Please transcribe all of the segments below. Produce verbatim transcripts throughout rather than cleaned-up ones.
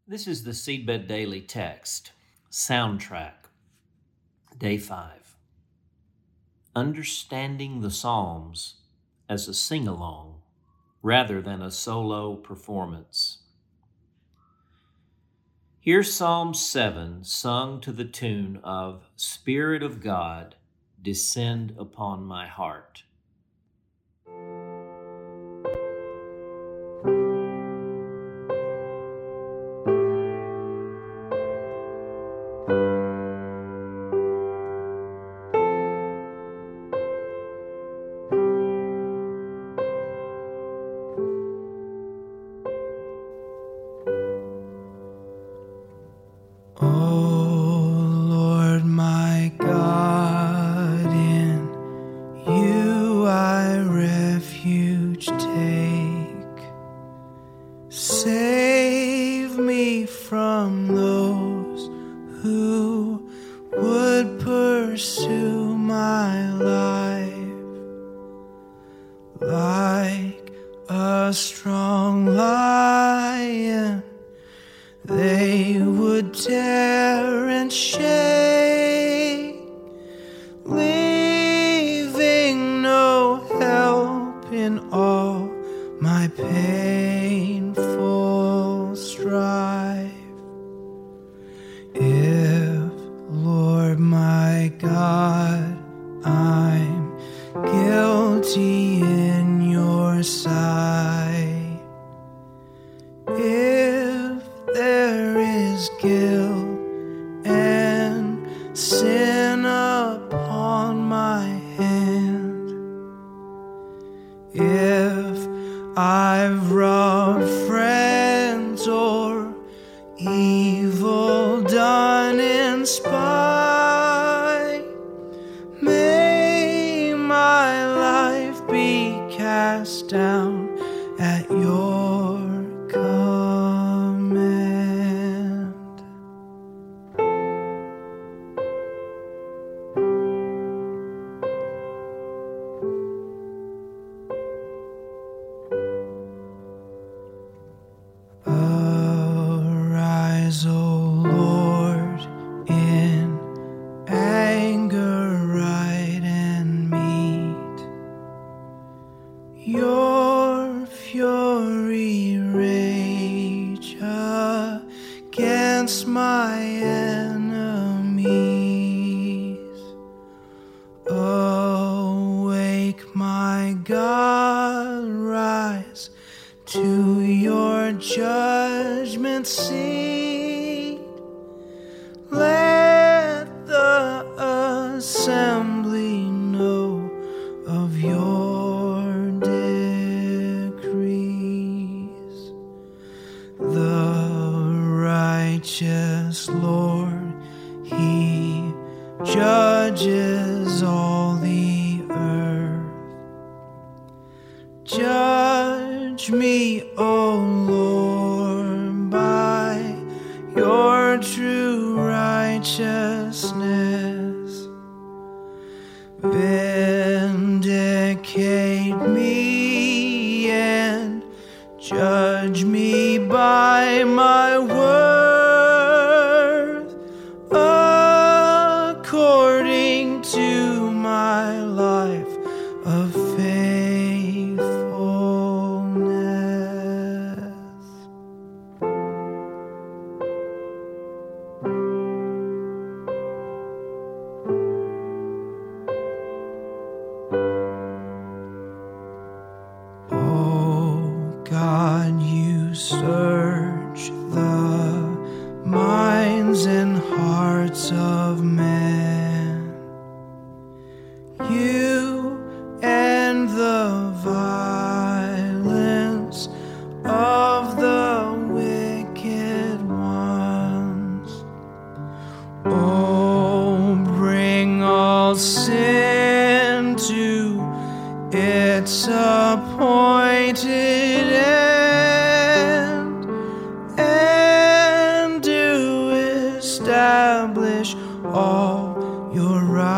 This is the Seedbed Daily Text, Soundtrack, Day five. Understanding the Psalms as a sing-along rather than a solo performance. Here's Psalm seven sung to the tune of Spirit of God, Descend Upon My Heart. Save me from those who would pursue my life like a strong lion. They would tear and shake, leaving no help in all my painful strife. If, Lord my God, I'm guilty in your sight, if there is guilt and sin upon my hand, if I've robbed friends or evil done in spite, may my life be cast down at your command. Arise, O Lord, in anger right and meet. Your fury rage against my enemies. Awake, my God, rise to your judgment seat. Let the assembly know of your decrees. The righteous Lord, he judges all the earth. Judge me, O Lord, by your true righteousness. Vindicate me and judge me by my worth, according to my life of faithfulness. Oh God, you search the minds and hearts of man. You and the violence of the wicked ones. Oh, bring all sin to its appointed end, and do establish all your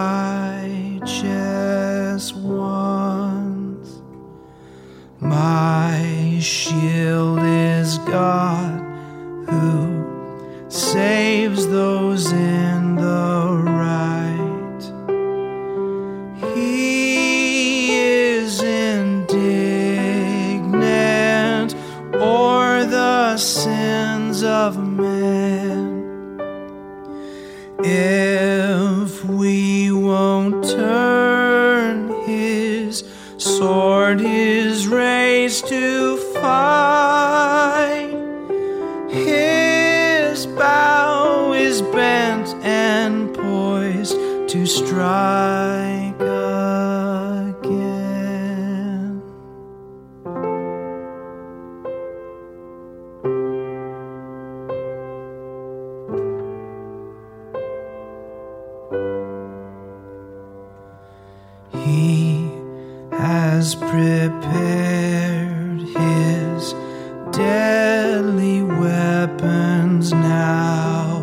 righteous ones. My shield is God, who leaves those in the right. He is indignant o'er the sins of men. If we won't turn, his sword is raised to fight. His bow is bent and poised to strike again. He has prepared his deadly weapons now.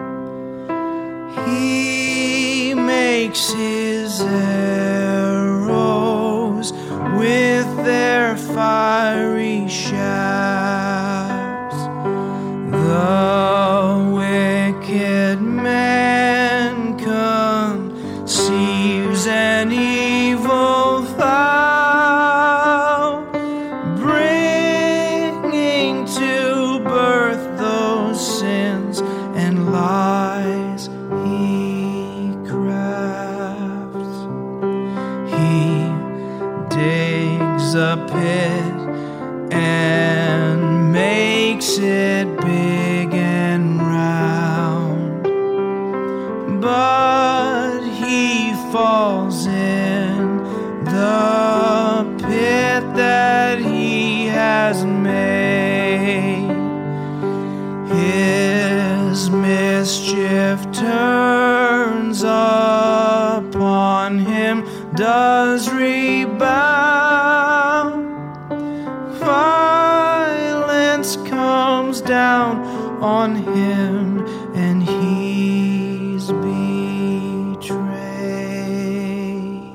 He makes his arrows with their fiery shafts. The wicked man conceives an evil vow, bringing to birth those sins and lies he crafts. He digs a pit and makes it big and round, but he falls in the pit that he has made. His mischief turns upon him, does rebound. Violence comes down on him, and he's betrayed.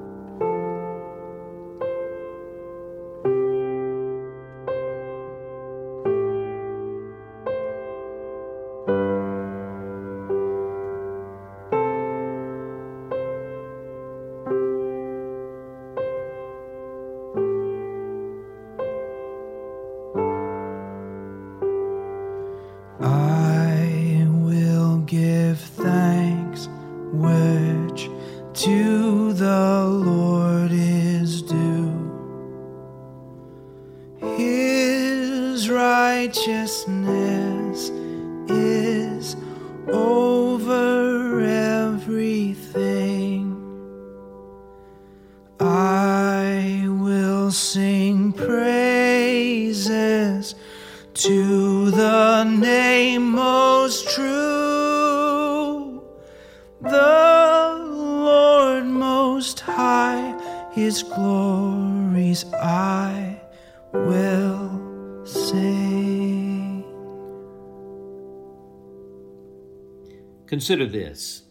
I will give thanks, which to the Lord is due. His righteousness is over everything. I will sing praises to the name most true, the Lord most high, his glories I will sing. Consider this.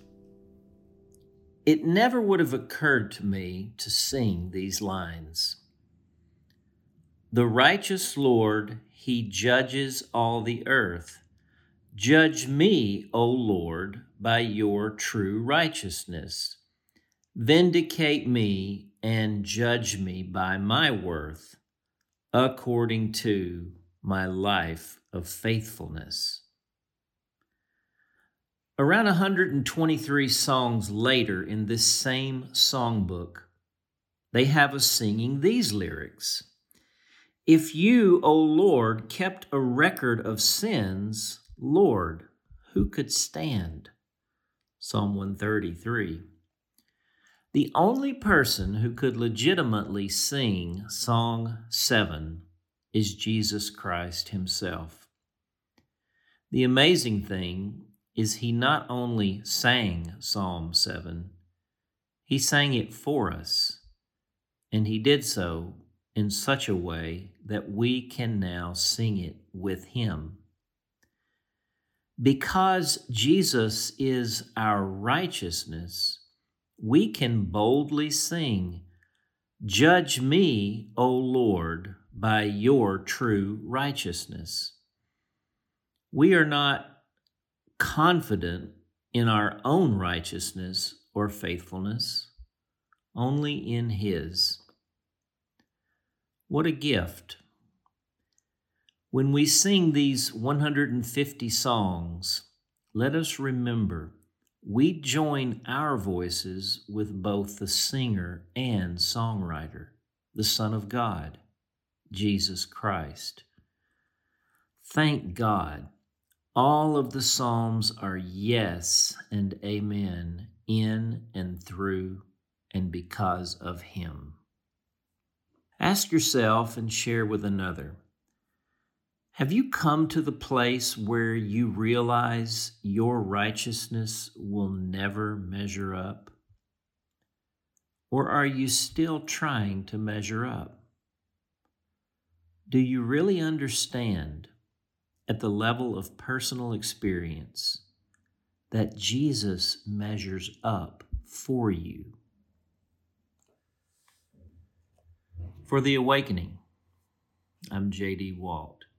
It never would have occurred to me to sing these lines. The righteous Lord, he judges all the earth. Judge me, O Lord, by your true righteousness. Vindicate me and judge me by my worth, according to my life of faithfulness. Around one hundred twenty-three songs later in this same songbook, they have us singing these lyrics. If you, O Lord, kept a record of sins, Lord, who could stand? Psalm one thirty-three. The only person who could legitimately sing Song seven is Jesus Christ himself. The amazing thing is he not only sang Psalm seven, he sang it for us, and he did so in such a way that we can now sing it with him. Because Jesus is our righteousness, we can boldly sing, "Judge me, O Lord, by your true righteousness." We are not confident in our own righteousness or faithfulness, only in His. What a gift! When we sing these one hundred fifty songs, let us remember we join our voices with both the singer and songwriter, the Son of God, Jesus Christ. Thank God, all of the Psalms are yes and amen in and through and because of Him. Ask yourself and share with another. Have you come to the place where you realize your righteousness will never measure up? Or are you still trying to measure up? Do you really understand, at the level of personal experience, that Jesus measures up for you? For The Awakening, I'm J D Walt.